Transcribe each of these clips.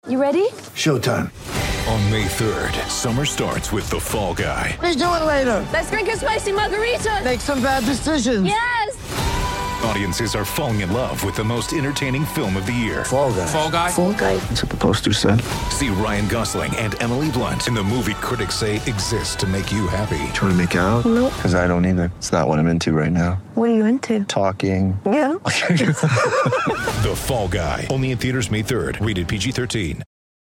You ready? Showtime. On May 3rd, summer starts with The Fall Guy. Let's do it later. Let's drink a spicy margarita. Make some bad decisions. Yes! Audiences are falling in love with the most entertaining film of the year. Fall Guy. Fall Guy? Fall guy. That's what the poster said. See Ryan Gosling and Emily Blunt in the movie critics say exists to make you happy. Trying to make it out? Nope. Because I don't either. It's not what I'm into right now. What are you into? Talking. Yeah. The Fall Guy. Only in theaters May 3rd. Rated PG-13.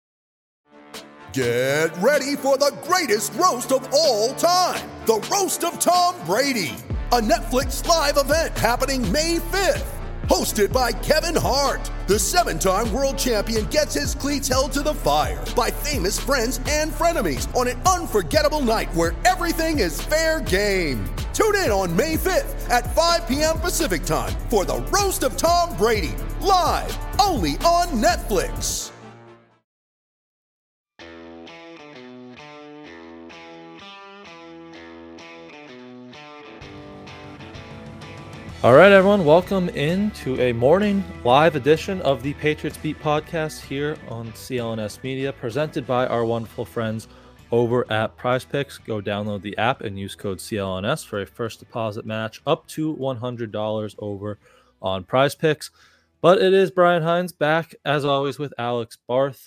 Get ready for the greatest roast of all time. The Roast of Tom Brady. A Netflix live event happening May 5th. Hosted by Kevin Hart. The 7-time world champion gets his cleats held to the fire by famous friends and frenemies on an unforgettable night where everything is fair game. Tune in on May 5th at 5 p.m. Pacific time for the Roast of Tom Brady. Live only on Netflix. All right, everyone, welcome into a morning live edition of the Patriots Beat podcast here on CLNS Media, presented by our wonderful friends over at PrizePicks. Go download the app and use code CLNS for a first deposit match up to $100 over on PrizePicks. But it is Brian Hines back, as always, with Alex Barth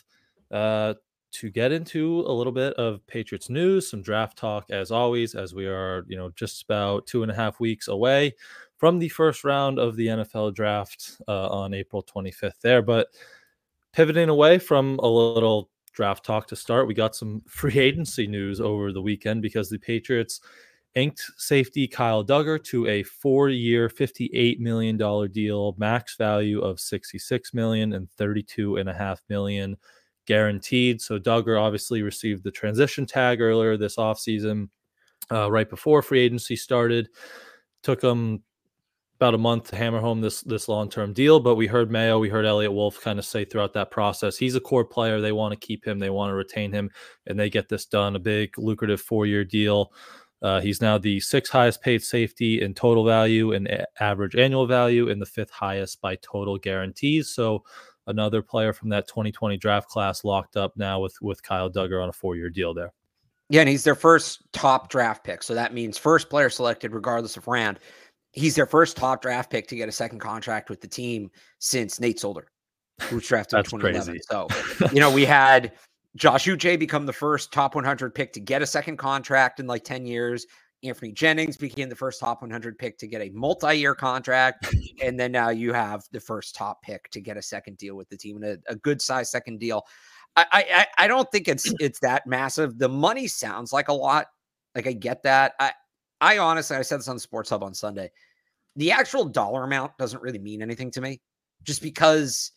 to get into a little bit of Patriots news, some draft talk, as always, as we are, just about 2.5 weeks away from the first round of the NFL draft on April 25th there. But pivoting away from a little draft talk to start, we got some free agency news over the weekend because the Patriots inked safety Kyle Dugger to a 4-year, $58 million deal, max value of $66 million and $32.5 million guaranteed. So Dugger obviously received the transition tag earlier this offseason, right before free agency started. Took him about a month to hammer home this long-term deal, but we heard Mayo, we heard Elliott Wolf kind of say throughout that process, he's a core player. They want to keep him. They want to retain him, and they get this done. A big, lucrative 4-year deal. He's now the 6th highest paid safety in total value and average annual value, and the 5th highest by total guarantees. So another player from that 2020 draft class locked up now with Kyle Dugger on a 4-year deal there. Yeah, and he's their first top draft pick. So that means first player selected regardless of round. He's their first top draft pick to get a second contract with the team since Nate Solder, who was drafted in 2011. Crazy. So, we had Josh Uche become the first top 100 pick to get a second contract in like 10 years. Anthony Jennings became the first top 100 pick to get a multi-year contract. And then now you have the first top pick to get a second deal with the team, and a good size second deal. I don't think it's that massive. The money sounds like a lot. Like, I get that. I honestly, I said this on the Sports Hub on Sunday, the actual dollar amount doesn't really mean anything to me, just because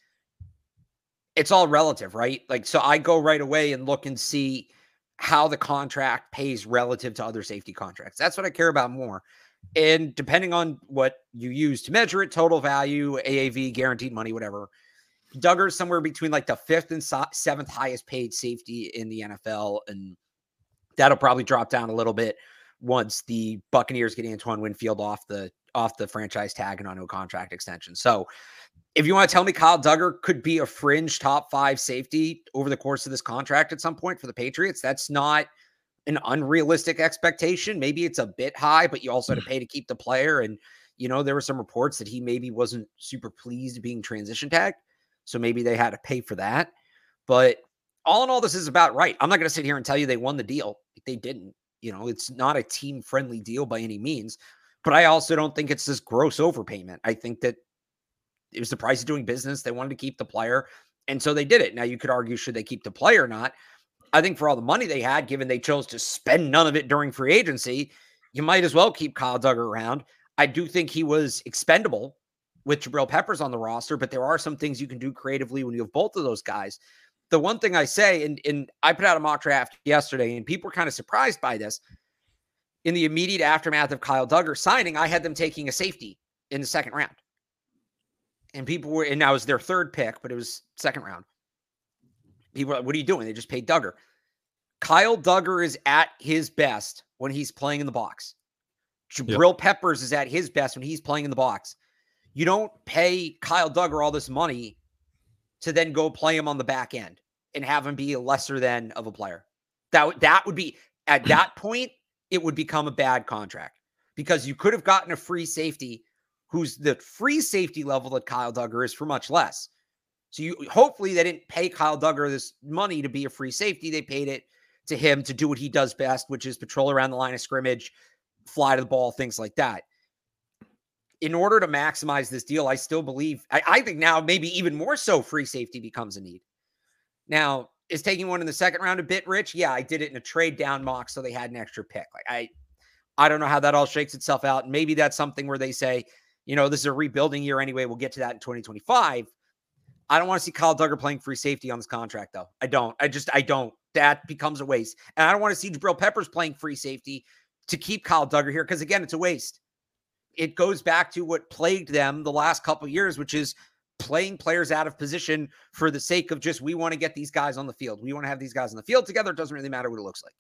it's all relative, right? Like, so I go right away and look and see how the contract pays relative to other safety contracts. That's what I care about more. And depending on what you use to measure it, total value, AAV, guaranteed money, whatever, Duggar's somewhere between like the 5th and 7th highest paid safety in the NFL. And that'll probably drop down a little bit once the Buccaneers get Antoine Winfield off the franchise tag and on no contract extension. So if you want to tell me Kyle Dugger could be a fringe top 5 safety over the course of this contract at some point for the Patriots, that's not an unrealistic expectation. Maybe it's a bit high, but you also had to pay to keep the player. And, there were some reports that he maybe wasn't super pleased being transition tagged. So maybe they had to pay for that. But all in all, this is about right. I'm not going to sit here and tell you they won the deal. They didn't. It's not a team-friendly deal by any means. But I also don't think it's this gross overpayment. I think that it was the price of doing business. They wanted to keep the player, and so they did it. Now, you could argue, should they keep the player or not? I think for all the money they had, given they chose to spend none of it during free agency, you might as well keep Kyle Dugger around. I do think he was expendable with Jabril Peppers on the roster, but there are some things you can do creatively when you have both of those guys. The one thing I say, and I put out a mock draft yesterday, and people were kind of surprised by this. In the immediate aftermath of Kyle Dugger signing, I had them taking a safety in the second round. And people were, and that was their 3rd pick, but it was second round. People were like, what are you doing? They just paid Dugger. Kyle Dugger is at his best when he's playing in the box. Jabril Peppers is at his best when he's playing in the box. You don't pay Kyle Dugger all this money to then go play him on the back end. and have him be a lesser than of a player. That would be, at that point, it would become a bad contract, because you could have gotten a free safety who's the free safety level that Kyle Dugger is for much less. So hopefully they didn't pay Kyle Dugger this money to be a free safety. They paid it to him to do what he does best, which is patrol around the line of scrimmage, fly to the ball, things like that. In order to maximize this deal, I still believe, I think now maybe even more so, free safety becomes a need. Now, is taking one in the second round a bit rich? Yeah, I did it in a trade down mock, so they had an extra pick. Like I don't know how that all shakes itself out. And maybe that's something where they say, this is a rebuilding year anyway. We'll get to that in 2025. I don't want to see Kyle Dugger playing free safety on this contract, though. I don't. That becomes a waste. And I don't want to see Jabril Peppers playing free safety to keep Kyle Dugger here, because, again, it's a waste. It goes back to what plagued them the last couple of years, which is playing players out of position for the sake of just, we want to get these guys on the field. We want to have these guys on the field together. It doesn't really matter what it looks like.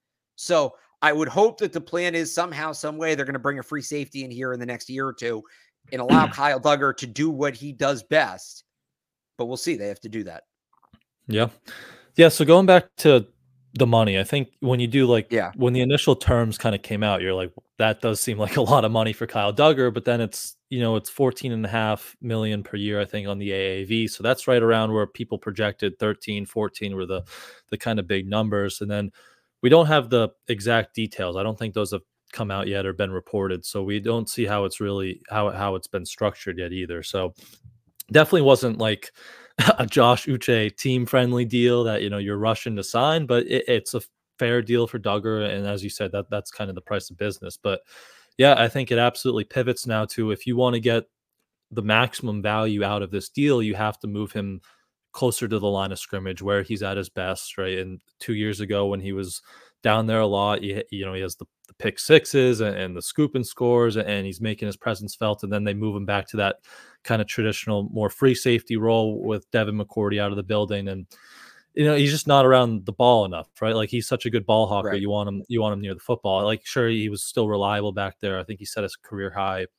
So I would hope that the plan is somehow, some way, they're going to bring a free safety in here in the next year or two and allow Kyle Dugger to do what he does best. But we'll see. They have to do that. Yeah. Yeah. So going back to the money, I think when you do when the initial terms kind of came out, you're like, that does seem like a lot of money for Kyle Dugger, but then it's, it's 14.5 million per year, I think, on the AAV. So that's right around where people projected 13, 14 were the kind of big numbers. And then we don't have the exact details. I don't think those have come out yet or been reported. So we don't see how it's really, how it's been structured yet either. So definitely wasn't like a Josh Uche team-friendly deal that, you're rushing to sign, but it's a fair deal for Dugger. And as you said, that's kind of the price of business. But yeah, I think it absolutely pivots now to, if you want to get the maximum value out of this deal, you have to move him closer to the line of scrimmage where he's at his best, right? And 2 years ago when he was down there a lot, he has the pick sixes and the scoop and scores, and he's making his presence felt. And then they move him back to that kind of traditional, more free safety role with Devin McCourty out of the building. And, he's just not around the ball enough, right? Like, he's such a good ball hawker. Right. You want him near the football. Like, sure, he was still reliable back there. I think he set his career high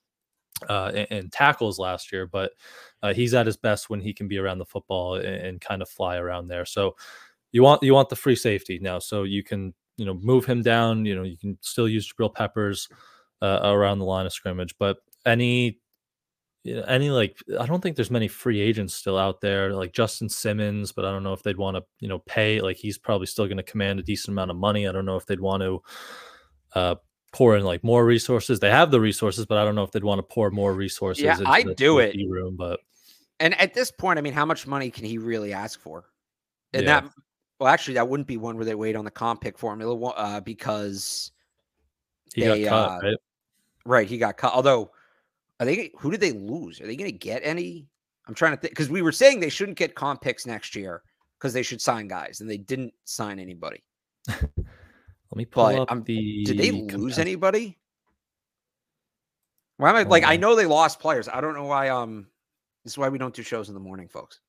in tackles last year, but he's at his best when he can be around the football and kind of fly around there. So you want the free safety now, so you can, move him down. You can still use Jabril Peppers around the line of scrimmage, but any I don't think there's many free agents still out there, like Justin Simmons, but I don't know if they'd want to, pay. Like, he's probably still going to command a decent amount of money. I don't know if they'd want to pour in more resources. They have the resources, but I don't know if they'd want to pour more resources. Yeah, into I'd do it. Room, but at this point, I mean, how much money can he really ask for? And actually, that wouldn't be one where they wait on the comp pick formula because he got cut, right? Right, he got cut. Although, who did they lose? Are they going to get any? I'm trying to think, because we were saying they shouldn't get comp picks next year because they should sign guys, and they didn't sign anybody. Let me pull up did they lose anybody? Why am I I know they lost players. I don't know why. This is why we don't do shows in the morning, folks.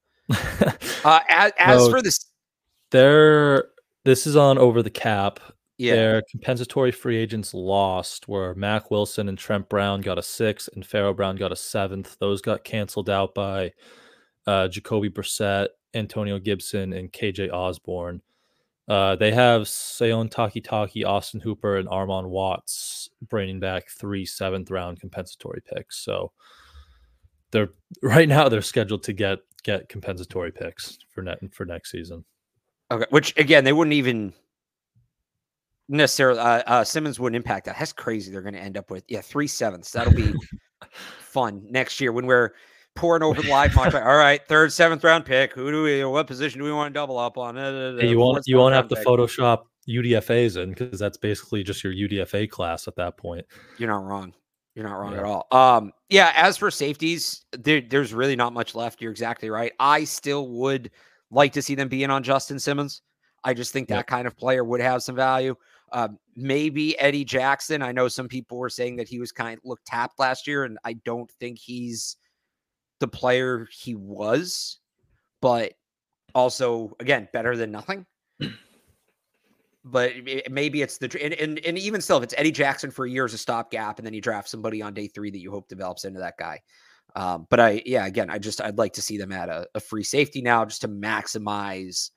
For this, this is on Over the Cap. Yeah. Their compensatory free agents lost were Mac Wilson and Trent Brown got a 6th, and Pharaoh Brown got a 7th. Those got canceled out by Jacoby Brissett, Antonio Gibson, and KJ Osborne. They have Sayon Takitaki, Austin Hooper, and Armon Watts bringing back 3 7th-round compensatory picks. So they're scheduled to get compensatory picks for next season. Okay, which again they wouldn't even necessarily. Simmons wouldn't impact that. That's crazy. They're going to end up with 3 7ths. That'll be fun next year when we're pouring over the live contract. All right, 3rd, 7th round pick. What position do we want to double up on? You won't have to Photoshop UDFAs in, because that's basically just your UDFA class at that point. You're not wrong. You're not wrong at all. As for safeties, there's really not much left. You're exactly right. I still would like to see them be in on Justin Simmons. I just think that kind of player would have some value. Maybe Eddie Jackson. I know some people were saying that he was looked tapped last year, and I don't think he's the player he was, but also, again, better than nothing. But maybe it's and even still, if it's Eddie Jackson for a year as a stopgap, and then you draft somebody on day 3 that you hope develops into that guy. But I'd like to see them at a free safety now, just to maximize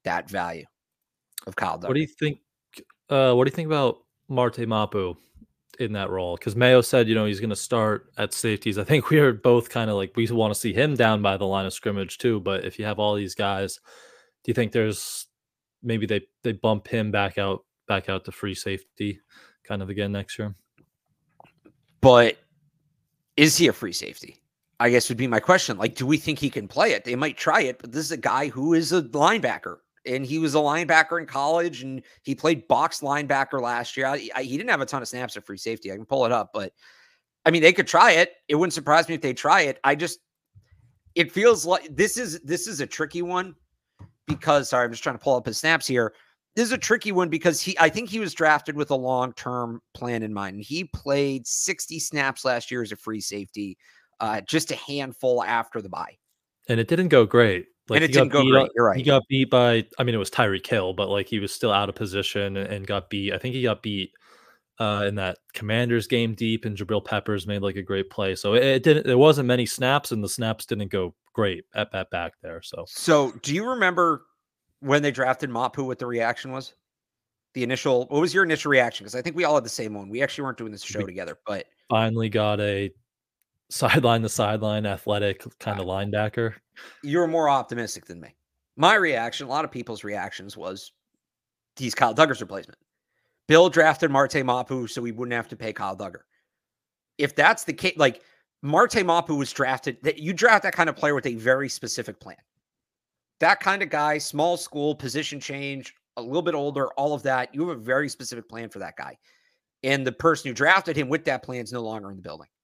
that value of Kyle Duggar. What do you think? What do you think about Marte Mapu in that role? Because Mayo said, he's going to start at safeties. I think we are both kind of like, we want to see him down by the line of scrimmage too. But if you have all these guys, do you think there's maybe they bump him back out to free safety kind of again next year? But is he a free safety? I guess would be my question. Like, do we think he can play it? They might try it, but this is a guy who is a linebacker. And he was a linebacker in college, and he played box linebacker last year. He didn't have a ton of snaps at free safety. I can pull it up, but I mean, they could try it. It wouldn't surprise me if they try it. It feels like this is a tricky one because, sorry, I'm just trying to pull up his snaps here. This is a tricky one because I think he was drafted with a long-term plan in mind. And he played 60 snaps last year as a free safety, just a handful after the bye. And it didn't go great. And it didn't go great. You're right. He got beat by, I mean, it was Tyreek Hill, but like he was still out of position and got beat. I think he got beat in that Commanders game deep, and Jabril Peppers made like a great play. So there wasn't many snaps, and the snaps didn't go great at back there. So do you remember when they drafted Mapu, what the reaction was? What was your initial reaction? Because I think we all had the same one. We actually weren't doing this show together, but finally got a sideline to sideline athletic kind of linebacker. You're more optimistic than me. My reaction, a lot of people's reactions was he's Kyle Duggar's replacement. Bill drafted Marte Mapu so we wouldn't have to pay Kyle Duggar. If that's the case, like Marte Mapu was drafted, you draft that kind of player with a very specific plan. That kind of guy, small school, position change, a little bit older, all of that. You have a very specific plan for that guy. And the person who drafted him with that plan is no longer in the building.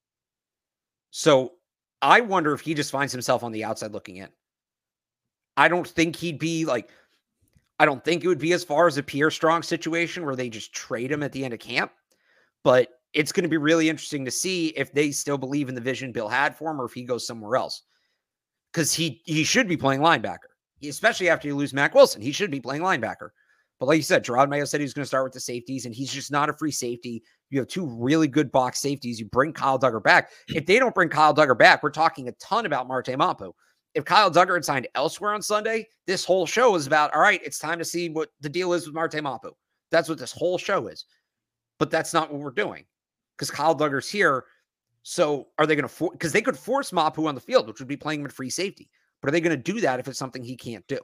So I wonder if he just finds himself on the outside looking in. I don't think it would be as far as a Pierre Strong situation where they just trade him at the end of camp. But it's going to be really interesting to see if they still believe in the vision Bill had for him or if he goes somewhere else. Because he should be playing linebacker, especially after you lose Mack Wilson. He should be playing linebacker. But like you said, Gerard Mayo said he was going to start with the safeties, and he's just not a free safety. You have two really good box safeties. You bring Kyle Duggar back. If they don't bring Kyle Duggar back, we're talking a ton about Marte Mapu. If Kyle Duggar had signed elsewhere on Sunday, this whole show is about, all right, it's time to see what the deal is with Marte Mapu. That's what this whole show is. But that's not what we're doing because Kyle Duggar's here. So are they going to because they could force Mapu on the field, which would be playing him at free safety. But are they going to do that if it's something he can't do?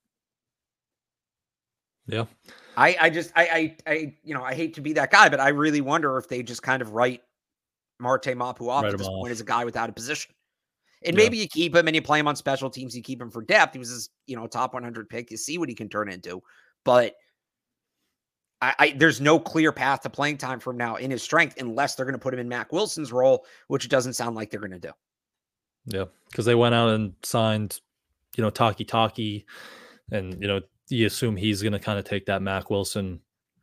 Yeah. I hate to be that guy, but I really wonder if they just kind of write Marte Mapu off at this point as a guy without a position. And maybe you keep him and you play him on special teams. You keep him for depth. He was his, top 100 pick. You see what he can turn into. But there's no clear path to playing time from now in his strength unless they're going to put him in Mack Wilson's role, which doesn't sound like they're going to do. Yeah, because they went out and signed, Taki, and, you assume he's going to kind of take that Mack Wilson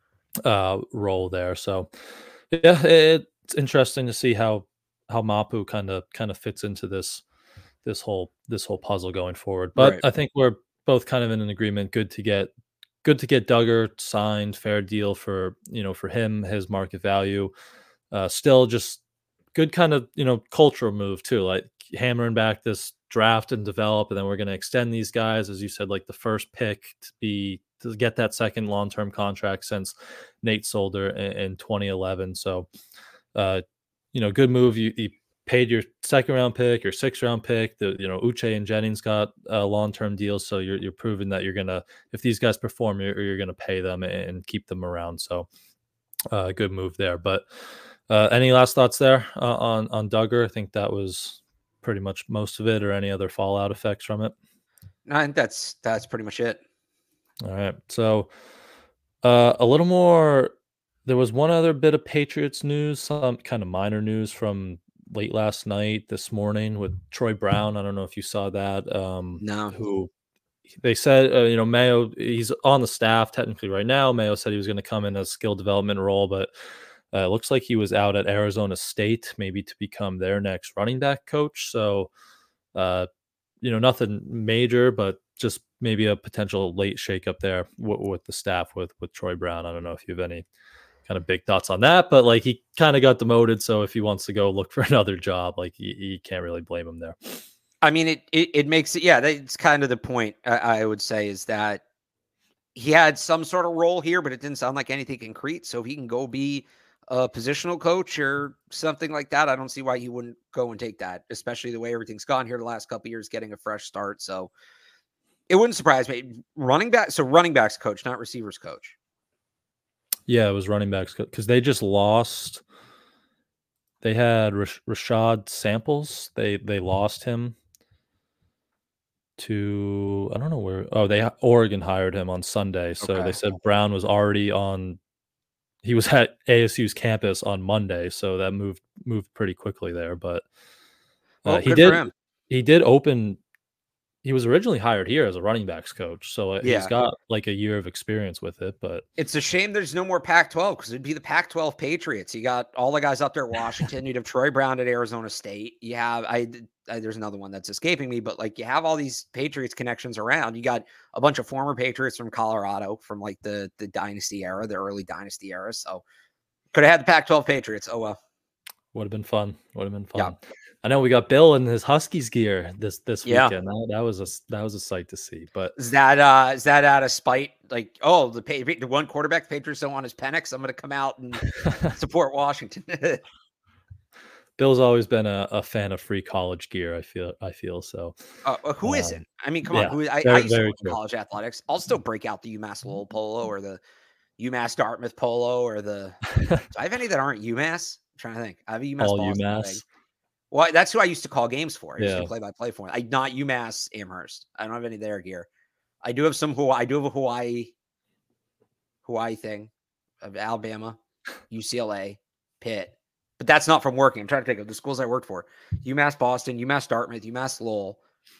role there. So, yeah, it's interesting to see how Mapu kind of fits into this whole puzzle going forward. But right. I think we're both kind of in an agreement. Good to get Duggar signed, fair deal for him, his market value. Still just good kind of cultural move too, like hammering back this draft and develop, and then we're going to extend these guys, as you said, like the first pick to get that second long-term contract since Nate Solder in 2011. So, good move. You paid your second round pick, your 6th round pick. Uche and Jennings got long-term deals, so you're proving that you're gonna, if these guys perform, you're gonna pay them and keep them around. So, good move there. But any last thoughts there on Duggar? I think that was pretty much most of it, or any other fallout effects from it? No, I think that's pretty much it. All right. So a little more, there was one other bit of Patriots news, some kind of minor news from late last night, this morning with Troy Brown. I don't know if you saw that. No. Who they said, Mayo, he's on the staff technically right now. Mayo said he was going to come in a skill development role, but it looks like he was out at Arizona State, maybe to become their next running back coach. So, nothing major, but just maybe a potential late shakeup there with the staff with Troy Brown. I don't know if you have any kind of big thoughts on that, but like he kind of got demoted. So if he wants to go look for another job, like you can't really blame him there. I mean, it makes it. Yeah, that's kind of the point. I would say is that he had some sort of role here, but it didn't sound like anything concrete. So if he can go be a positional coach or something like that, I don't see why he wouldn't go and take that, especially the way everything's gone here the last couple of years, getting a fresh start. So it wouldn't surprise me. Running backs coach, not receivers coach. Yeah, it was running backs because they just lost. They had Rashad Samples. They lost him to, I don't know where. Oh, Oregon hired him on Sunday. So they said Brown was already on. He was at ASU's campus on Monday, so that moved pretty quickly there. But he did open. He was originally hired here as a running backs coach, so he's got like a year of experience with it. But it's a shame there's no more Pac-12 because it'd be the Pac-12 Patriots. You got all the guys up there at Washington. You'd have Troy Brown at Arizona State. You have there's another one that's escaping me, but like you have all these Patriots connections around. You got a bunch of former Patriots from Colorado from like the dynasty era, the early dynasty era. So could have had the Pac-12 Patriots. Oh well, would have been fun. Yeah. I know we got Bill in his Huskies gear this weekend. That was a sight to see. But is that out of spite? Like, the one quarterback the Patriots don't want is Penix. I'm going to come out and support Washington. Bill's always been a fan of free college gear. I feel so. Who isn't? I mean, come on. I used to work in college athletics. I'll still break out the UMass Lowell polo or the UMass Dartmouth polo or the. Do I have any that aren't UMass? I'm trying to think. I have a UMass. All Boston UMass. Thing. Well, that's who I used to call games for. I used to play-by-play for. Not UMass Amherst. I don't have any of their gear. I do have some I do have a Hawaii thing of Alabama, UCLA, Pitt. But that's not from working. I'm trying to think of the schools I worked for. UMass Boston, UMass Dartmouth, UMass Lowell.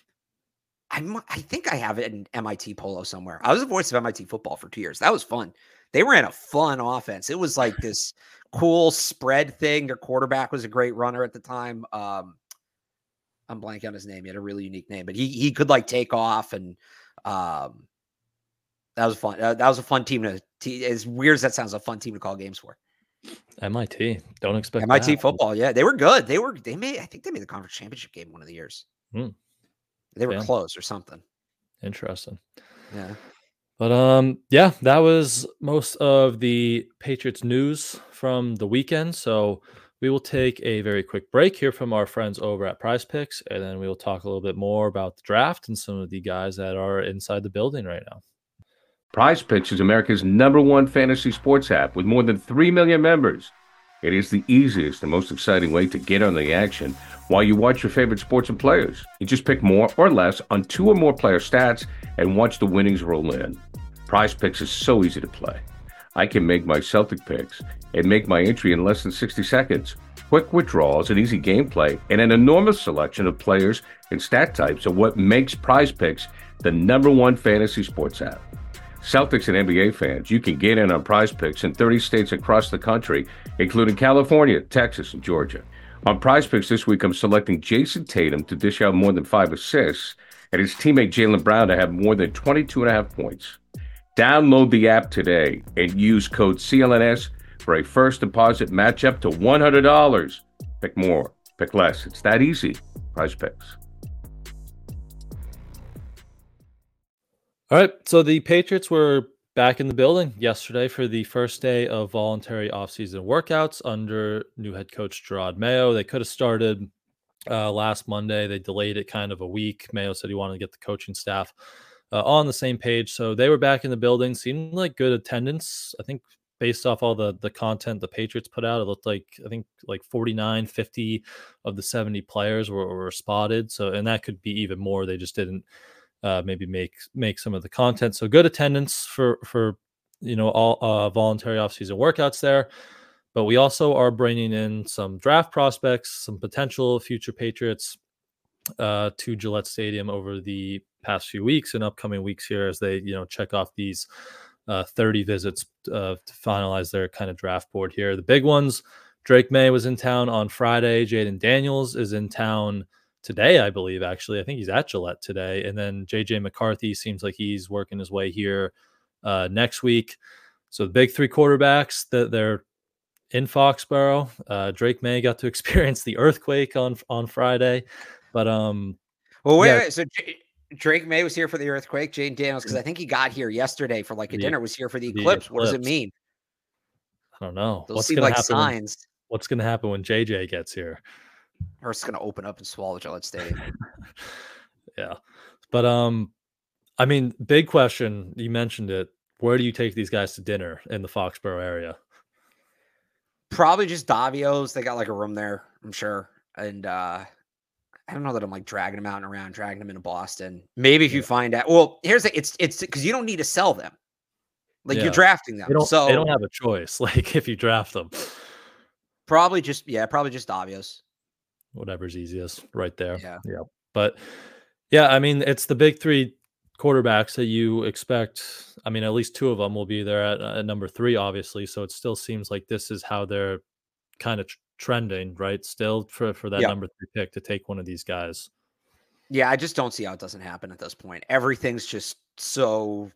I think I have it in MIT polo somewhere. I was the voice of MIT football for 2 years. That was fun. They ran a fun offense. It was like this cool spread thing. Their quarterback was a great runner at the time. I'm blanking on his name. He had a really unique name, but he could like take off, and that was fun. That was a fun team as weird as that sounds, a fun team to call games for. MIT. Don't expect MIT that. football. Yeah, they were good. I think they made the conference championship game one of the years. They were close or something. Interesting. Yeah. But that was most of the Patriots news from the weekend. So we will take a very quick break here from our friends over at Prize Picks, and then we will talk a little bit more about the draft and some of the guys that are inside the building right now. Prize Picks is America's #1 fantasy sports app with more than 3 million members. It is the easiest and most exciting way to get on the action while you watch your favorite sports and players. You just pick more or less on 2 or more player stats and watch the winnings roll in. Prize Picks is so easy to play. I can make my Celtic picks and make my entry in less than 60 seconds. Quick withdrawals and easy gameplay and an enormous selection of players and stat types are what makes Prize Picks the #1 fantasy sports app. Celtics and NBA fans, you can get in on Prize Picks in 30 states across the country, including California, Texas, and Georgia. On Prize Picks this week, I'm selecting Jason Tatum to dish out more than 5 assists and his teammate Jaylen Brown to have more than 22.5 points. Download the app today and use code CLNS for a first deposit match up to $100. Pick more, pick less. It's that easy. Prize Picks. All right, so the Patriots were back in the building yesterday for the first day of voluntary offseason workouts under new head coach Gerard Mayo. They could have started last Monday. They delayed it kind of a week. Mayo said he wanted to get the coaching staff on the same page. So they were back in the building. Seemed like good attendance. I think based off all the content the Patriots put out, it looked like, I think like 49, 50 of the 70 players were spotted. So, and that could be even more. They just didn't maybe make some of the content. So good attendance for all voluntary offseason workouts there. But we also are bringing in some draft prospects, some potential future Patriots to Gillette Stadium over the past few weeks and upcoming weeks here as they check off these 30 visits to finalize their kind of draft board here. The big ones: Drake May was in town on Friday. Jaden Daniels is in town today, I believe. Actually, I think he's at Gillette today. And then JJ McCarthy seems like he's working his way here next week. So the big 3 quarterbacks that they're in Foxborough. Drake May got to experience the earthquake on Friday, but Well, wait, Yeah. wait. So Drake May was here for the earthquake. Jaden Daniels, because I think he got here yesterday for like a dinner, was here for the eclipse. What does it mean? I don't know. Those seem like signs. What's going to happen when JJ gets here? Or it's going to open up and swallow Gillette Stadium. Yeah. But, I mean, big question. You mentioned it. Where do you take these guys to dinner in the Foxborough area? Probably just Davio's. They got like a room there, I'm sure. And I don't know that I'm like dragging them out and around, dragging them into Boston. Maybe if you find out. Well, here's the it's because you don't need to sell them. Like you're drafting them. They They don't have a choice. Like if you draft them. Probably just Davio's. Whatever's easiest right there. Yeah. But yeah, I mean, it's the big three quarterbacks that you expect. I mean, at least two of them will be there at number 3, obviously. So it still seems like this is how they're kind of trending, right? Still for that number 3 pick to take one of these guys. Yeah, I just don't see how it doesn't happen at this point. Everything's just so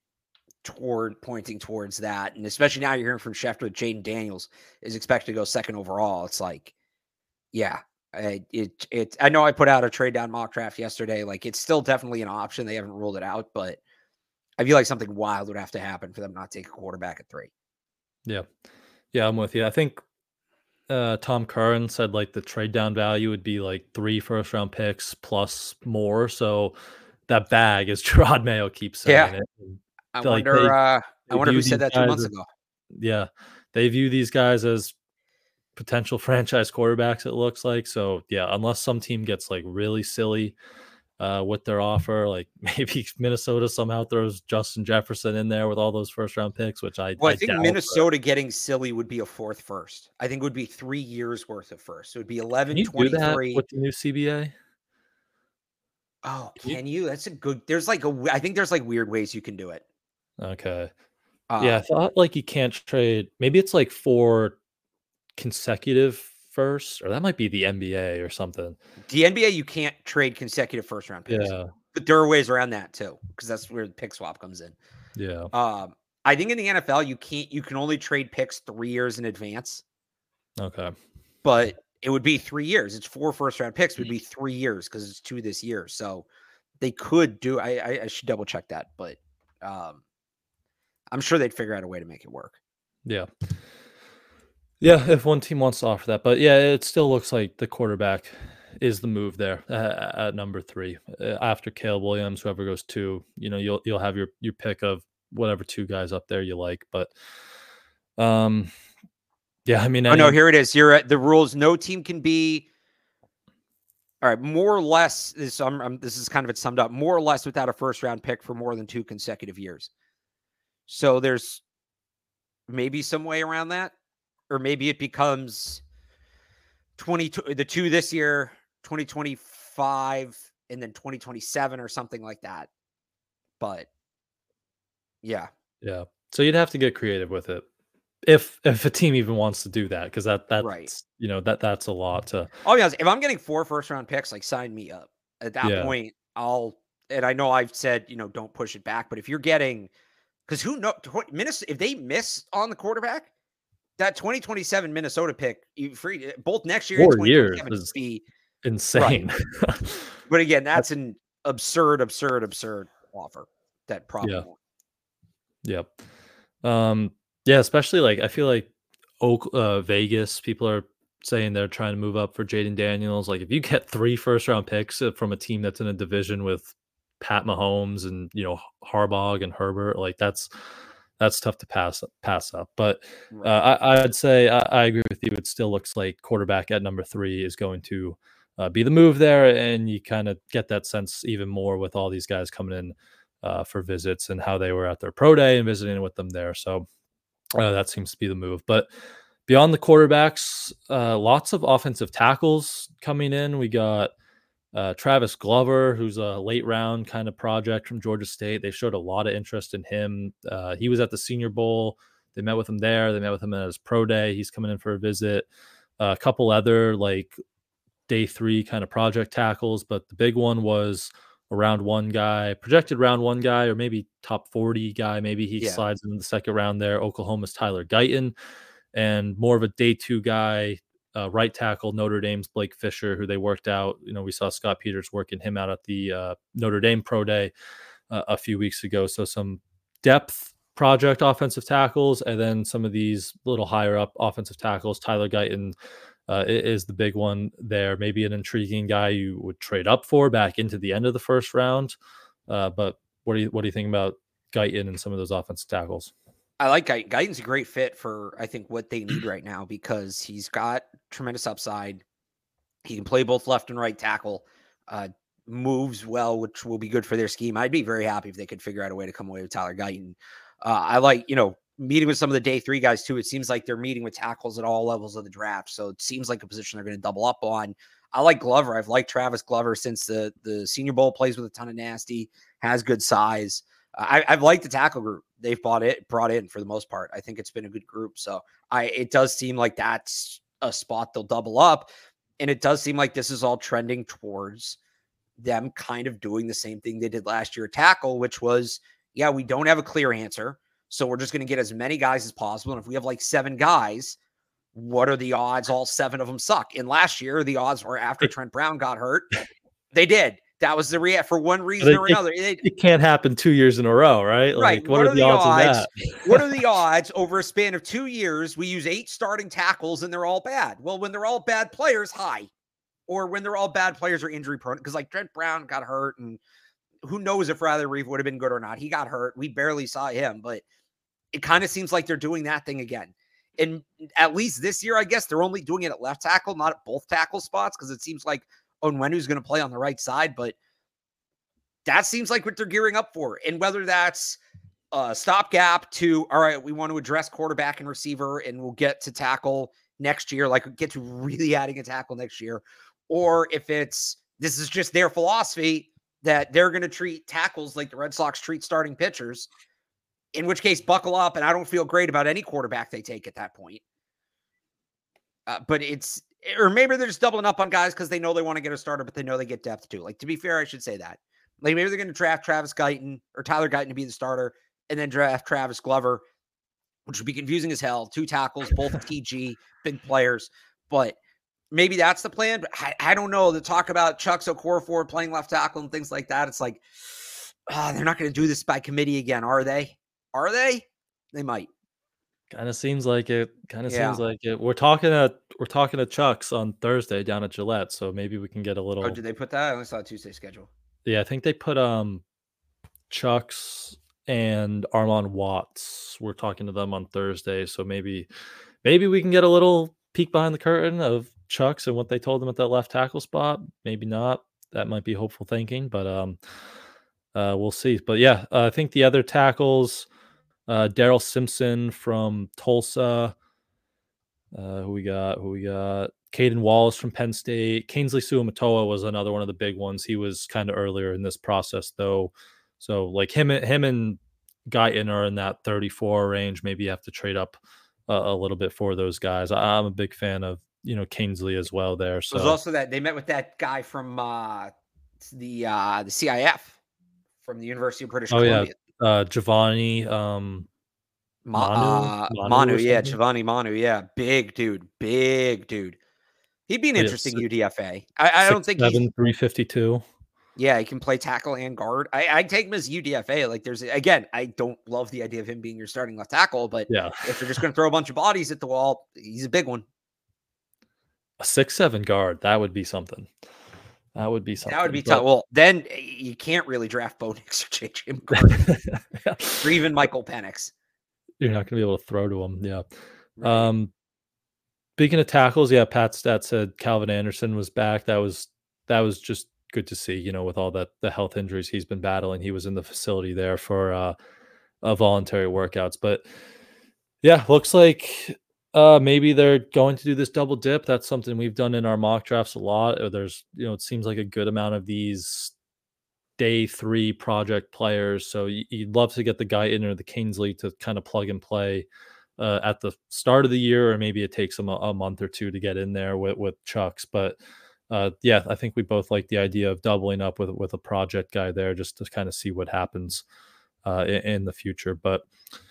pointing towards that. And especially now you're hearing from Schefter that Jaden Daniels is expected to go 2nd overall. It's like, yeah. I know I put out a trade down mock draft yesterday. Like it's still definitely an option. They haven't ruled it out, but I feel like something wild would have to happen for them not to take a quarterback at 3. Yeah. Yeah, I'm with you. I think Tom Curran said like the trade down value would be like 3 first-round picks plus more. So that bag, as Gerard Mayo keeps saying it. I wonder if he said that 2 months ago. Yeah. They view these guys as potential franchise quarterbacks, it looks like. So yeah, unless some team gets like really silly with their offer, like maybe Minnesota somehow throws Justin Jefferson in there with all those first round picks, which I think Minnesota getting silly would be a 4th first. I think it would be 3 years worth of first. It would be 11, can you 23 do that with the new CBA. Oh, can you? That's a good. There's like I think there's like weird ways you can do it. Okay. Yeah, I thought like you can't trade. Maybe it's like 4 consecutive first, or that might be the NBA or something. The NBA, you can't trade consecutive first round picks. Yeah. But there are ways around that too, because that's where the pick swap comes in. Yeah. I think in the NFL, you can only trade picks 3 years in advance. Okay. But it would be 3 years. It's 4 first round picks. It would be 3 years because it's 2 this year. So they could do. I should double check that, but I'm sure they'd figure out a way to make it work. Yeah. Yeah, if one team wants to offer that. But yeah, it still looks like the quarterback is the move there at number 3. After Caleb Williams, whoever goes 2, you'll have your pick of whatever 2 guys up there you like. But yeah, I mean, no, here it is. You're at the rules. No team can be. All right, more or less. This is kind of it summed up. More or less without a first round pick for more than 2 consecutive years. So there's maybe some way around that, or maybe it becomes 22, the 2 this year, 2025, and then 2027 or something like that. But yeah. So you'd have to get creative with it. If a team even wants to do that, because that's right. That's a lot to. I'll be honest, if I'm getting 4 first round picks, like sign me up. At that point, and I know I've said, don't push it back, but if you're getting, because who knows, Minnesota, if they miss on the quarterback, that 2027 Minnesota pick, both next year 4 and years is be insane. Right. But again, that's an absurd offer. That probably won't. Yep. Yeah, especially like I feel like Vegas, people are saying they're trying to move up for Jaden Daniels. Like if you get 3 first round picks from a team that's in a division with Pat Mahomes and Harbaugh and Herbert, like that's tough to pass up. But I'd say I agree with you. It still looks like quarterback at number 3 is going to be the move there, and you kind of get that sense even more with all these guys coming in for visits and how they were at their pro day and visiting with them there. So that seems to be the move. But beyond the quarterbacks, lots of offensive tackles coming in. We got Travis Glover, who's a late round kind of project from Georgia State. They showed a lot of interest in him. He was at the Senior Bowl. They met with him there. They met with him at his pro day. He's coming in for a visit. A couple other like day 3 kind of project tackles, but the big one was a round 1 guy, projected round 1 guy, or maybe top 40 guy. Maybe he slides into the second round there. Oklahoma's Tyler Guyton, and more of a day 2 guy, right tackle, Notre Dame's Blake Fisher, who they worked out. We saw Scott Peters working him out at the Notre Dame Pro Day a few weeks ago. So some depth project offensive tackles, and then some of these little higher up offensive tackles. Tyler Guyton is the big one there. Maybe an intriguing guy you would trade up for back into the end of the first round. But what do you think about Guyton and some of those offensive tackles? I like Guyton. Guyton's a great fit for, I think, what they need right now, because he's got tremendous upside. He can play both left and right tackle, moves well, which will be good for their scheme. I'd be very happy if they could figure out a way to come away with Tyler Guyton. I like, meeting with some of the day 3 guys too. It seems like they're meeting with tackles at all levels of the draft. So it seems like a position they're going to double up on. I like Glover. I've liked Travis Glover since the Senior Bowl, plays with a ton of nasty, has good size. I've liked the tackle group they've brought in for the most part. I think it's been a good group. So it does seem like that's a spot they'll double up. And it does seem like this is all trending towards them kind of doing the same thing they did last year at tackle, which was, we don't have a clear answer. So we're just going to get as many guys as possible. And if we have like 7 guys, what are the odds all 7 of them suck? And last year, the odds were, after Trent Brown got hurt, they did. That was the for one reason or another. It can't happen 2 years in a row, right? Right. What are the odds of that? What are the odds over a span of 2 years we use 8 starting tackles and they're all bad? Well, when they're all bad players, high. Or when they're all bad players or injury prone. Because like Trent Brown got hurt, and who knows if Riley Reeve would have been good or not. He got hurt. We barely saw him, but it kind of seems like they're doing that thing again. And at least this year, I guess they're only doing it at left tackle, not at both tackle spots, because it seems like Onwenu's going to play on the right side. But that seems like what they're gearing up for. And whether that's a stopgap to, all right, we want to address quarterback and receiver, and we'll get to tackle next year, like get to really adding a tackle next year. Or if this is just their philosophy that they're going to treat tackles like the Red Sox treat starting pitchers, in which case buckle up. And I don't feel great about any quarterback they take at that point. But or maybe they're just doubling up on guys because they know they want to get a starter, but they know they get depth too. Like, to be fair, I should say that. Like, maybe they're going to draft Travis Guyton or Tyler Guyton to be the starter, and then draft Travis Glover, which would be confusing as hell. 2 tackles, both TG, big players. But maybe that's the plan. But I don't know. The talk about Chuck Okorafor playing left tackle and things like that, it's like, they're not going to do this by committee again, are they? Are they? They might. Kind of seems like it. Seems like it. We're talking to Chuck's on Thursday down at Gillette, so maybe we can get a little. Oh, did they put that? I only saw a Tuesday schedule. Yeah, I think they put Chuck's and Armon Watts. We're talking to them on Thursday, so maybe we can get a little peek behind the curtain of Chuck's and what they told them at that left tackle spot. Maybe not. That might be hopeful thinking, but we'll see. But yeah, I think the other tackles. Daryl Simpson from Tulsa. Who we got? Caden Wallace from Penn State. Kingsley Suamatoa was another one of the big ones. He was kind of earlier in this process, though. So like him and Guyton are in that 34 range. Maybe you have to trade up a little bit for those guys. I'm a big fan of Kingsley as well there. So there's also that they met with that guy from the CIF from the University of British Columbia. Yeah. Giovanni Manu, yeah, Giovanni Manu, yeah, big dude. He'd be an interesting UDFA. I don't think he's 352. Yeah, he can play tackle and guard. I take him as UDFA. Like, again, I don't love the idea of him being your starting left tackle, but yeah, if they're just going to throw a bunch of bodies at the wall, he's a big one. A 6'7" guard, that would be something. That would be tough. Well, then you can't really draft Bo Nix or J.J. McCarthy or even Michael Penix. You're not going to be able to throw to him. Yeah. Right. Speaking of tackles, yeah, Pat Stat said Calvin Anderson was back. That was just good to see, with all the health injuries he's been battling. He was in the facility there for voluntary workouts. But yeah, looks like maybe they're going to do this double dip. That's something we've done in our mock drafts a lot. There's, it seems like a good amount of these day 3 project players. So you'd love to get the guy in or the Kingsley to kind of plug and play at the start of the year, or maybe it takes them a month or 2 to get in there with Chucks. But yeah, I think we both like the idea of doubling up with a project guy there just to kind of see what happens in the future. But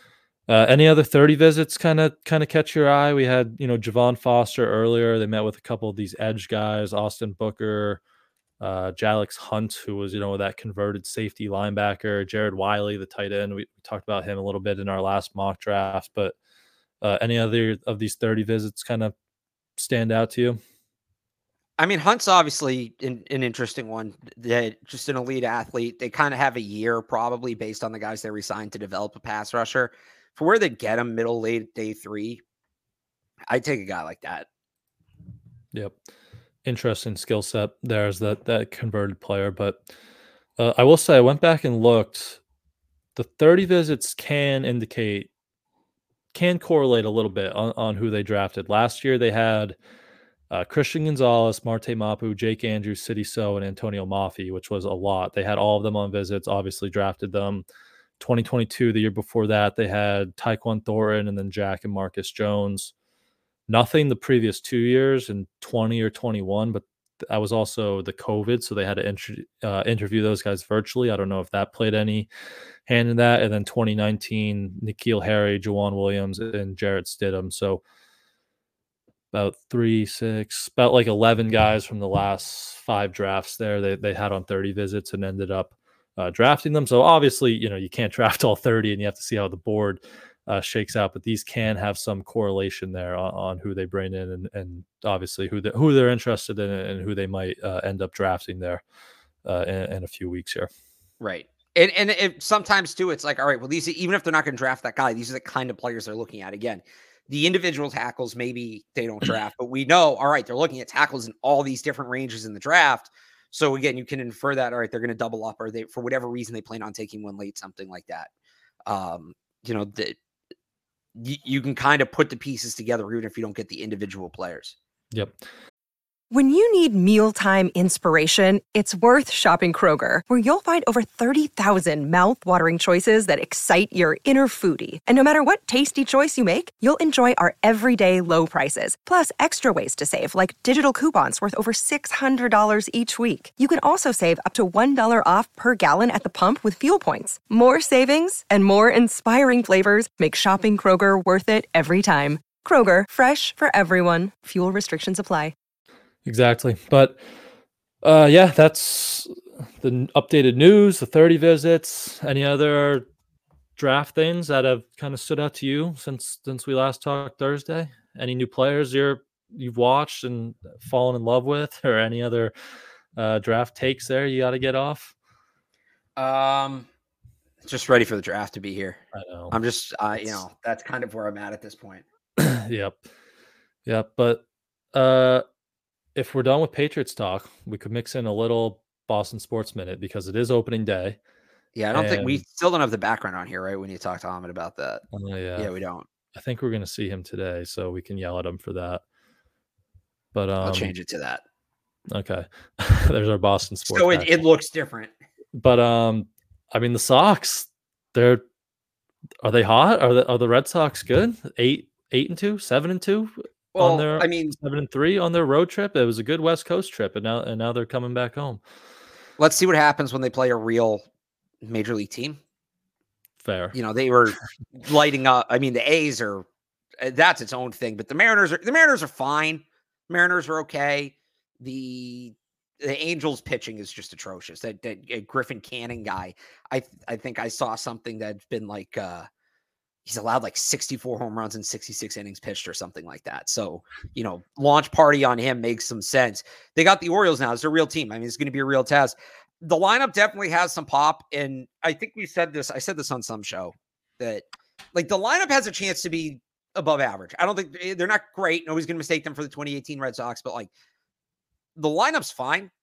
Any other 30 visits kind of catch your eye? We had, Javon Foster earlier. They met with a couple of these edge guys, Austin Booker, Jalix Hunt, who was, that converted safety linebacker, Jared Wiley, the tight end. We talked about him a little bit in our last mock draft, but any other of these 30 visits kind of stand out to you? I mean, Hunt's obviously an interesting one. They're just an elite athlete. They kind of have a year probably based on the guys they resigned to develop a pass rusher. For where they get him late day 3, I'd take a guy like that. Yep. Interesting skill set there as that converted player. But I will say I went back and looked. The 30 visits can correlate a little bit on who they drafted. Last year they had Christian Gonzalez, Marte Mapu, Jake Andrews, City So, and Antonio Mafi, which was a lot. They had all of them on visits, obviously drafted them. 2022, the year before that, they had Tyquan Thornton and then Jack and Marcus Jones. Nothing the previous 2 years in 20 or 21, but that was also the COVID, so they had to interview those guys virtually. I don't know if that played any hand in that. And then 2019, N'Keal Harry, Jawan Williams, and Jarrett Stidham. So about 11 guys from the last 5 drafts there they had on 30 visits and ended up drafting them. So obviously, you can't draft all 30 and you have to see how the board shakes out, but these can have some correlation there on who they bring in and obviously who they're interested in and who they might end up drafting there in a few weeks here. Right. And it, sometimes too, it's like, all right, well, these, even if they're not going to draft that guy, these are the kind of players they're looking at. Again, the individual tackles, maybe they don't draft, but we know, all right, they're looking at tackles in all these different ranges in the draft. So again, you can infer that, all right, they're going to double up, or they, for whatever reason, they plan on taking one late, something like that. You can kind of put the pieces together even if you don't get the individual players. Yep. When you need mealtime inspiration, it's worth shopping Kroger, where you'll find over 30,000 mouth-watering choices that excite your inner foodie. And no matter what tasty choice you make, you'll enjoy our everyday low prices, plus extra ways to save, like digital coupons worth over $600 each week. You can also save up to $1 off per gallon at the pump with fuel points. More savings and more inspiring flavors make shopping Kroger worth it every time. Kroger, fresh for everyone. Fuel restrictions apply. Exactly. But that's the updated news, the 30 visits. Any other draft things that have kind of stood out to you since we last talked Thursday? Any new players you've watched and fallen in love with, or any other draft takes there you got to get off? Just ready for the draft to be here. I know. I'm just that's kind of where I'm at this point. Yep. But if we're done with Patriots talk, we could mix in a little Boston Sports Minute because it is opening day. Yeah, I don't think we still don't have the background on here, right? When you talk to Ahmed about that. Yeah, we don't. I think we're going to see him today, so we can yell at him for that. But I'll change it to that. Okay. There's our Boston Sports. So it looks different. But I mean, the Sox, are they hot? Are the Red Sox good? 8-2, 7-2? Well, on their 7-3 on their road trip. It was a good West Coast trip, and now they're coming back home. Let's see what happens when they play a real major league team. Fair. They were lighting up. I mean, the A's that's its own thing, but the Mariners are fine. Mariners are okay. The Angels pitching is just atrocious. That Griffin Canning guy. I think I saw something that's been like he's allowed like 64 home runs in 66 innings pitched or something like that. So, launch party on him makes some sense. They got the Orioles now. It's a real team. I mean, it's going to be a real test. The lineup definitely has some pop. And I think I said this on some show that like the lineup has a chance to be above average. I don't think they're not great. Nobody's going to mistake them for the 2018 Red Sox, but like the lineup's fine.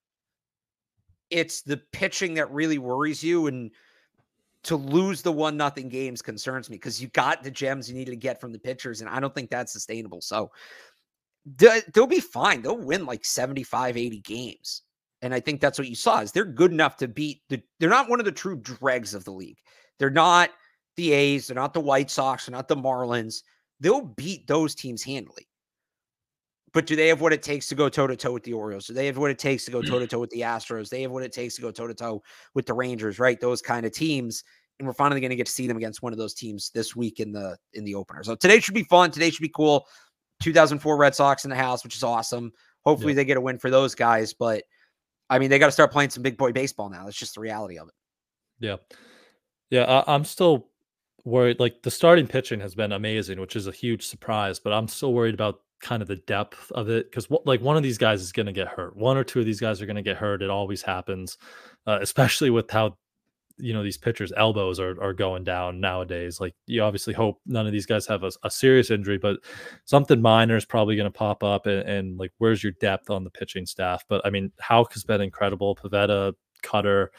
It's the pitching that really worries you. And to lose the 1-0 games concerns me because you got the gems you need to get from the pitchers, and I don't think that's sustainable. So they'll be fine. They'll win like 75, 80 games. And I think that's what you saw is they're good enough to beat they're not one of the true dregs of the league. They're not the A's. They're not the White Sox. They're not the Marlins. They'll beat those teams handily. But do they have what it takes to go toe-to-toe with the Orioles? Do they have what it takes to go toe-to-toe with the Astros? They have what it takes to go toe-to-toe with the Rangers, right? Those kind of teams. and we're finally going to get to see them against one of those teams this week in the opener. So today should be fun. Today should be cool. 2004 Red Sox in the house, which is awesome. Hopefully they get a win for those guys. But, I mean, they got to start playing some big boy baseball now. That's just the reality of it. Yeah. Yeah, I'm still worried. Like, the starting pitching has been amazing, which is a huge surprise. But I'm still worried about kind of the depth of it. Because, like, one of these guys is going to get hurt. One or two of these guys are going to get hurt. It always happens, especially with how these pitchers' elbows are going down nowadays. Like, you obviously hope none of these guys have a serious injury, but something minor is probably going to pop up. And like, where's your depth on the pitching staff? But I mean, Houck has been incredible. Pivetta, Cutter,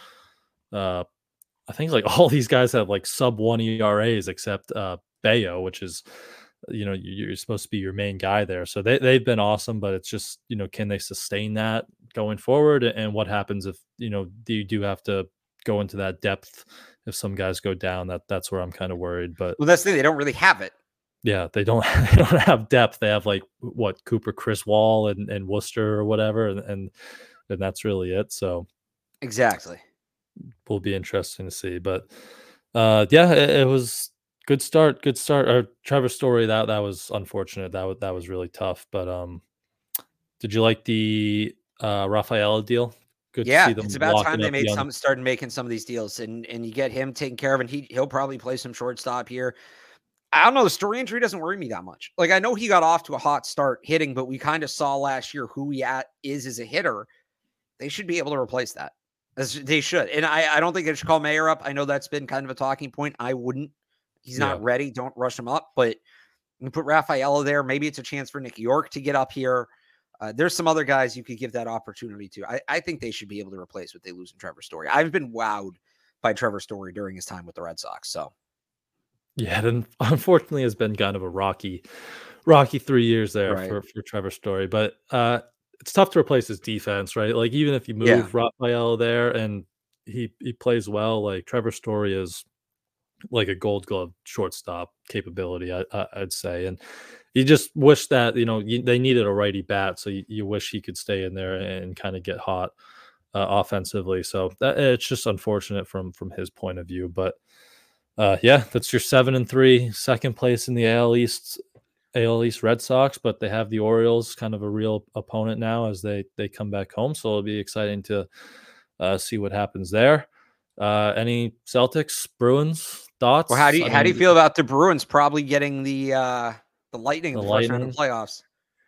I think like all these guys have like sub 1 ERAs except Bayo, which is, you're supposed to be your main guy there. So they've been awesome, but it's just, can they sustain that going forward? And what happens if, you do have to go into that depth if some guys go down? That's where I'm kind of worried. But that's the thing, they don't really have it. Yeah, they don't have depth. They have like Cooper, Chris Wall, and Worcester or whatever, and that's really it. So exactly, will be interesting to see. But yeah, it was good start. Trevor Story, that was unfortunate. That was really tough. But did you like the Rafaela deal? Good to see them. It's about time they started making some of these deals, and you get him taken care of, and he'll probably play some shortstop here. I don't know. The Story injury doesn't worry me that much. Like, I know he got off to a hot start hitting, but we kind of saw last year who he is as a hitter. They should be able to replace that. They should. And I don't think they should call Mayer up. I know that's been kind of a talking point. I wouldn't. He's not ready. Don't rush him up. But you put Rafaela there. Maybe it's a chance for Nick York to get up here. There's some other guys you could give that opportunity to. I think they should be able to replace what they lose in Trevor Story. I've been wowed by Trevor Story during his time with the Red Sox. So, yeah, then unfortunately has been kind of a rocky 3 years there for Trevor Story. But it's tough to replace his defense, right? Like, even if you move Rafael there and he plays well, like Trevor Story is like a Gold Glove shortstop capability, I'd say. And you just wish that, they needed a righty bat. So you wish he could stay in there and kind of get hot offensively. So it's just unfortunate from his point of view. But yeah, that's your 7-3, second place in the AL East Red Sox, but they have the Orioles, kind of a real opponent now as they come back home. So it'll be exciting to see what happens there. Any Celtics, Bruins thoughts? Well, how do you feel about the Bruins probably getting the Lightning in the first round of playoffs?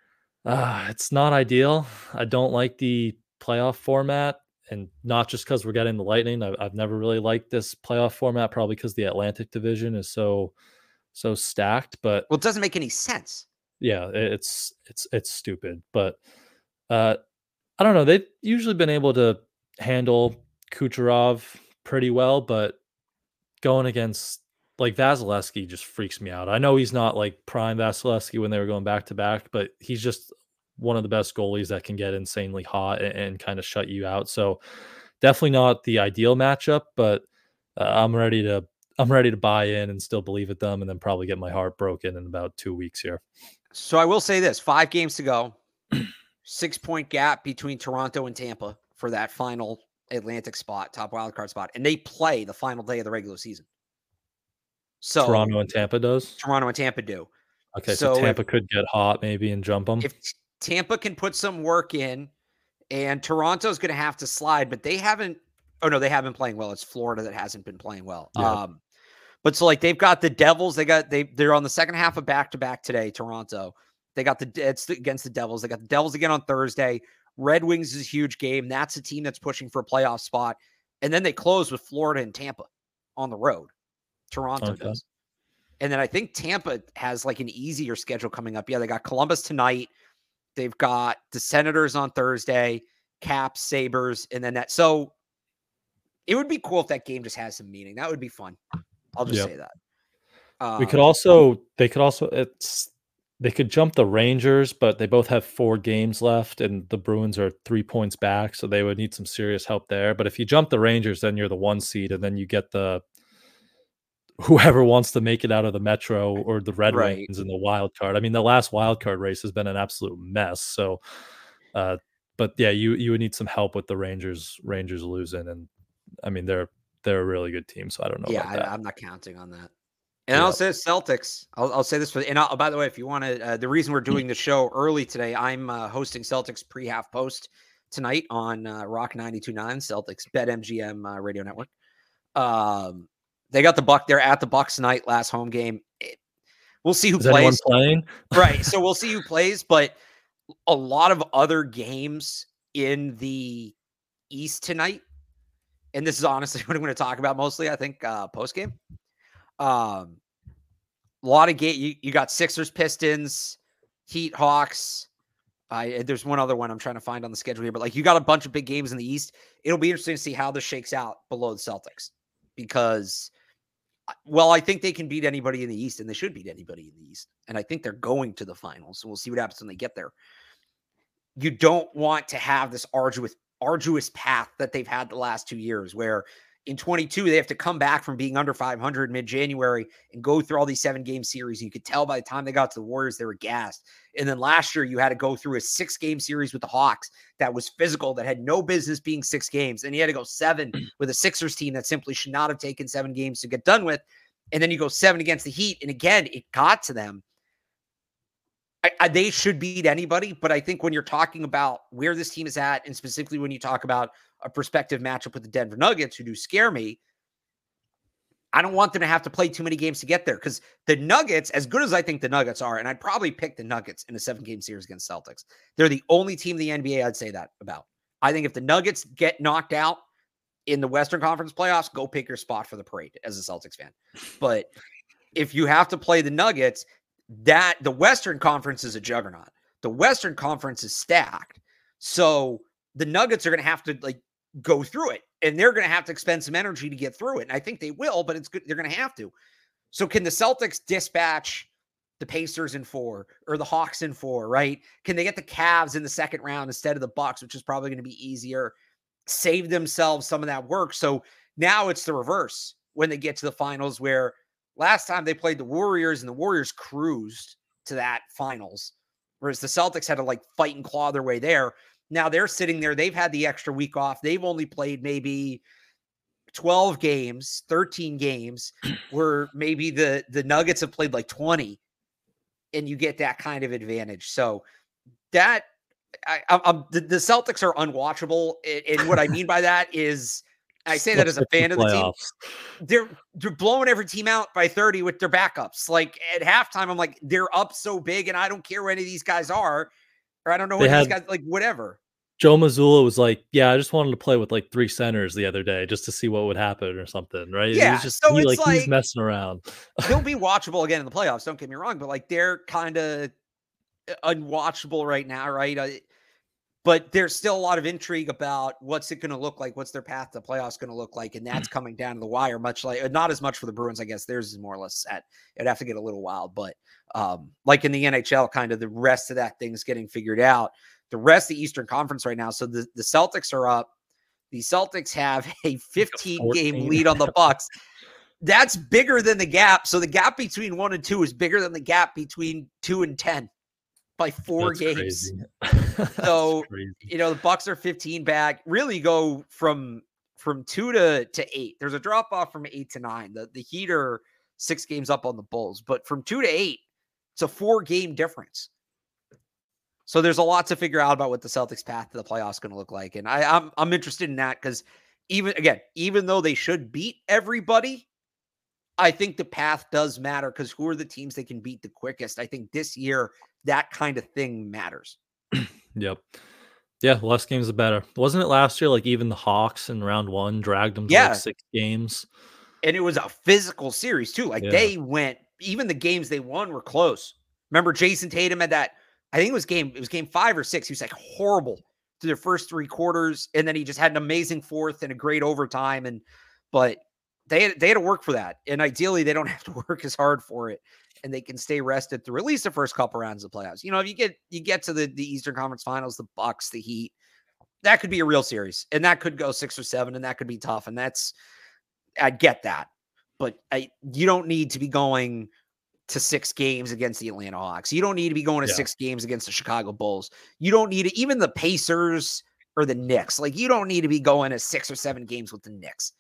It's not ideal. I don't like the playoff format, and not just because we're getting the Lightning. I've never really liked this playoff format, probably because the Atlantic Division is so stacked. But it doesn't make any sense. Yeah, it's stupid. But I don't know. They've usually been able to handle Kucherov pretty well, but going against like Vasilevsky just freaks me out. I know he's not like prime Vasilevsky when they were going back to back, but he's just one of the best goalies that can get insanely hot and kind of shut you out. So definitely not the ideal matchup, but I'm ready to buy in and still believe at them, and then probably get my heart broken in about 2 weeks here. So I will say this: 5 games to go, 6-point gap between Toronto and Tampa for that final Atlantic spot, top wildcard spot, and they play the final day of the regular season. So Toronto and Tampa do. Okay, so Tampa could get hot maybe and jump them. If Tampa can put some work in, and Toronto's going to have to slide, but they haven't. Oh no, they have been playing well. It's Florida that hasn't been playing well. Yeah. But so like they've got the Devils. They're on the second half of back-to-back today. Toronto. They got it's against the Devils. They got the Devils again on Thursday. Red Wings is a huge game. That's a team that's pushing for a playoff spot. And then they close with Florida and Tampa on the road. Toronto does. And then I think Tampa has like an easier schedule coming up. Yeah, they got Columbus tonight. They've got the Senators on Thursday, Caps, Sabres, and then that. So it would be cool if that game just has some meaning. That would be fun. I'll just say that. They could jump the Rangers, but they both have 4 games left, and the Bruins are 3 points back, so they would need some serious help there. But if you jump the Rangers, then you're the 1 seed, and then you get whoever wants to make it out of the Metro or the Red Wings in the wild card. I mean, the last wild card race has been an absolute mess. So, but yeah, you would need some help with the Rangers losing, and I mean they're they're a really good team. So I don't know about that. I'm not counting on that. And I'll say Celtics. I'll say this by the way, if you want to, the reason we're doing the show early today, I'm hosting Celtics pre-half post tonight on Rock 92.9 Celtics BetMGM radio network. They got the Buck. They're at the Bucks tonight. Last home game. We'll see who Is plays. anyone playing? Right. So we'll see who plays. But a lot of other games in the East tonight, and this is honestly what I'm going to talk about mostly. I think post game. A lot of game. You got Sixers, Pistons, Heat, Hawks. There's one other one I'm trying to find on the schedule here, but like you got a bunch of big games in the East. It'll be interesting to see how this shakes out below the Celtics because, well, I think they can beat anybody in the East and they should beat anybody in the East. And I think they're going to the finals. So we'll see what happens when they get there. You don't want to have this arduous path that they've had the last 2 years where in 22, they have to come back from being under 500 mid-January and go through all these 7-game series. You could tell by the time they got to the Warriors, they were gassed. And then last year, you had to go through a 6-game series with the Hawks that was physical, that had no business being 6 games. And you had to go 7 with a Sixers team that simply should not have taken 7 games to get done with. And then you go 7 against the Heat. And again, it got to them. They should beat anybody, but I think when you're talking about where this team is at, and specifically when you talk about a prospective matchup with the Denver Nuggets, who do scare me, I don't want them to have to play too many games to get there because the Nuggets, as good as I think the Nuggets are, and I'd probably pick the Nuggets in a 7-game series against Celtics, they're the only team in the NBA I'd say that about. I think if the Nuggets get knocked out in the Western Conference playoffs, go pick your spot for the parade as a Celtics fan. But if you have to play the Nuggets, that the Western Conference is a juggernaut. The Western Conference is stacked. So the Nuggets are going to have to like go through it and they're going to have to expend some energy to get through it. And I think they will, but it's good. They're going to have to. So can the Celtics dispatch the Pacers in 4 or the Hawks in 4, right? Can they get the Cavs in the second round instead of the Bucks, which is probably going to be easier, save themselves some of that work. So now it's the reverse when they get to the finals where last time they played the Warriors and the Warriors cruised to that finals, whereas the Celtics had to like fight and claw their way there. Now they're sitting there. They've had the extra week off. They've only played maybe 12 games, 13 games, where maybe the Nuggets have played like 20 and you get that kind of advantage. So that the Celtics are unwatchable. And what I mean by that is I say that as a fan of the team. They're blowing every team out by 30 with their backups. Like at halftime, I'm like, they're up so big, and I don't care where any of these guys are, or I don't know who these guys like. Whatever. Joe Mazzulla was like, "Yeah, I just wanted to play with like 3 centers the other day just to see what would happen or something." Right? Yeah. So it's like he's messing around. They'll be watchable again in the playoffs. Don't get me wrong, but like they're kind of unwatchable right now, right? But there's still a lot of intrigue about what's it going to look like, what's their path to the playoffs going to look like, and that's coming down to the wire. Much like not as much for the Bruins, I guess. Theirs is more or less set. It'd have to get a little wild, but like in the NHL, kind of the rest of that thing's getting figured out. The rest of the Eastern Conference right now. So the Celtics are up. The Celtics have a 15-game lead on the Bucks. That's bigger than the gap. So the gap between 1 and 2 is bigger than the gap between 2 and 10. By 4 games. So, you know, the Bucks are 15 back. Really go from 2 to 8. There's a drop off from 8 to 9. The Heat are 6 games up on the Bulls, but from 2 to 8, it's a 4-game difference. So there's a lot to figure out about what the Celtics' path to the playoffs is going to look like. And I'm interested in that because even though they should beat everybody, I think the path does matter because who are the teams they can beat the quickest? I think this year that kind of thing matters. Yep. Yeah, less games the better. Wasn't it last year? Like even the Hawks in round 1 dragged them to like 6 games. And it was a physical series too. Like they went, even the games they won were close. Remember Jason Tatum had that, I think it was game 5 or 6. He was like horrible through their first 3 quarters. And then he just had an amazing fourth and a great overtime. But they had to work for that. And ideally they don't have to work as hard for it. And they can stay rested through at least the first couple rounds of the playoffs. You know, if you get to the Eastern Conference Finals, the Bucks, the Heat, that could be a real series. And that could go 6 or 7, and that could be tough. And I get that. But you don't need to be going to 6 games against the Atlanta Hawks. You don't need to be going to 6 games against the Chicago Bulls. You don't need to, even the Pacers or the Knicks. Like, you don't need to be going to 6 or 7 games with the Knicks.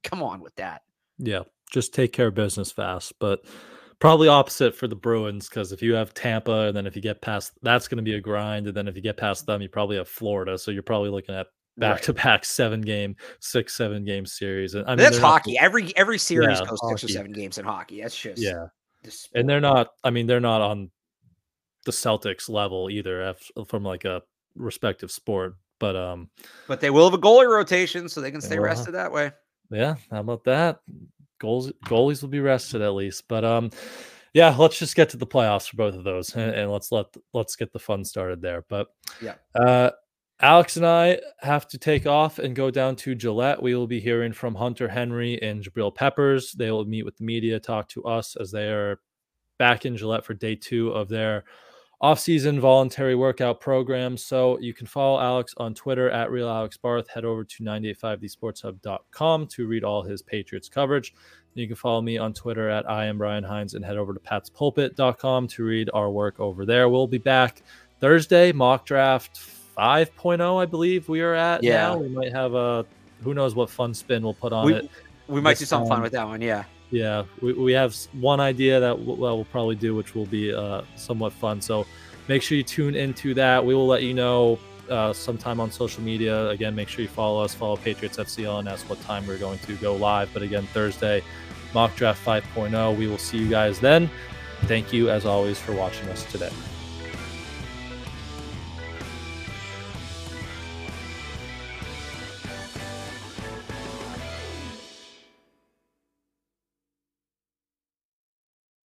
come on with that. Yeah, just take care of business fast. But probably opposite for the Bruins, because if you have Tampa, and then if you get past, that's going to be a grind. And then if you get past them, you probably have Florida. So you're probably looking at back-to-back 7-game series. And I mean, that's hockey. Every series goes hockey. 6 or 7 games in hockey. That's just and they're not on the Celtics level either from like a respective sport. But they will have a goalie rotation, so they can stay rested that way. Yeah, how about that? Goalies will be rested at least. But yeah, let's just get to the playoffs for both of those, and let's get the fun started there. But Alex and I have to take off and go down to Gillette. We will be hearing from Hunter Henry and Jabril Peppers. They will meet with the media, talk to us as they are back in Gillette for day 2 of their off-season voluntary workout program. So you can follow Alex on Twitter at RealAlexBarth. Head over to 985thesportshub.com to read all his Patriots coverage. You can follow me on Twitter at IamBrianHines and head over to patspulpit.com to read our work over there. We'll be back Thursday, mock draft 5.0, I believe we are at now. We might have who knows what fun spin we'll put on it. We might do something fun with that one, Yeah, we have one idea that we'll probably do, which will be somewhat fun. So make sure you tune into that. We will let you know sometime on social media. Again, make sure you follow us, follow Patriots FCL, and ask what time we're going to go live. But again, Thursday, mock draft 5.0. We will see you guys then. Thank you, as always, for watching us today.